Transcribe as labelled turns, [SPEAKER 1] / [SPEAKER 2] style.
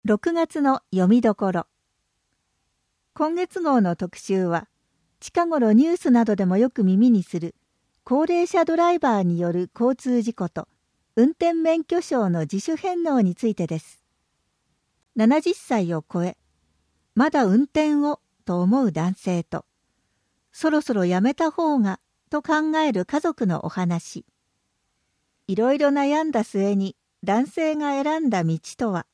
[SPEAKER 1] 6月の読みどころ。今月号の特集は、近頃ニュースなどでもよく耳にする高齢者ドライバーによる交通事故と運転免許証の自主返納についてです。70歳を超え、まだ運転をと思う男性と、そろそろやめた方がと考える家族のお話。いろいろ悩んだ末に男性が選んだ道とは、